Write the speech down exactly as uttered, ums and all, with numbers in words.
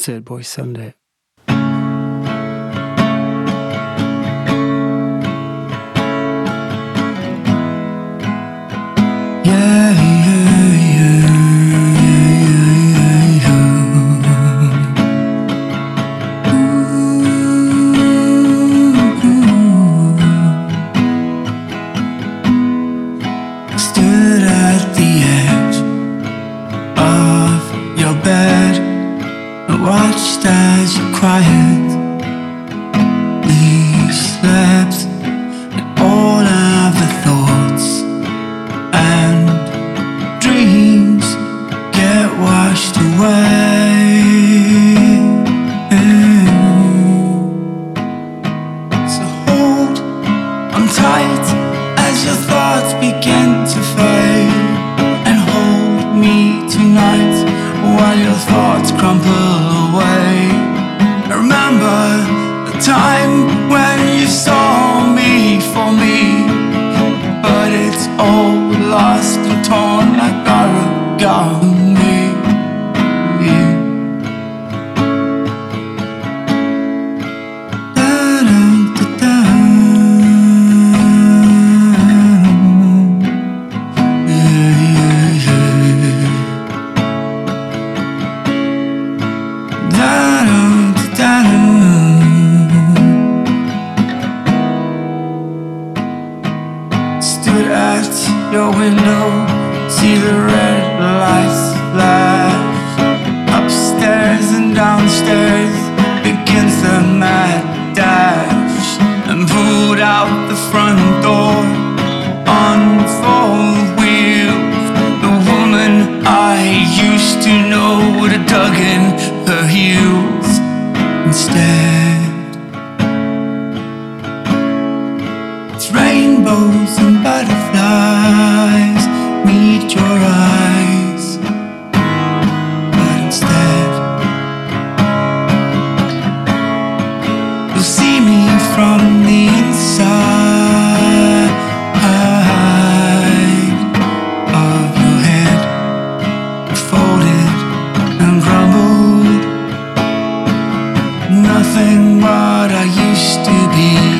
Concert Boy Sunday. Yeah, yeah, yeah, yeah, yeah. Ooh. Stood at the edge of your bed, I watched as you quietly slept, and all of the thoughts and dreams get washed away. So hold on tight as your thoughts begin to fade, and hold me tonight while your thoughts crumble away. Remember the time when you saw me for me, but it's all lost and torn like origami. Stood at your window, see the red lights flash. Upstairs and downstairs begins the mad dash, and pulled out the front door on four wheels. The woman I used to know would have dug in her heels instead. It's rainbows and butterflies meet your eyes, but instead you'll see me from the inside of your head, folded and crumbled, nothing what I used to be.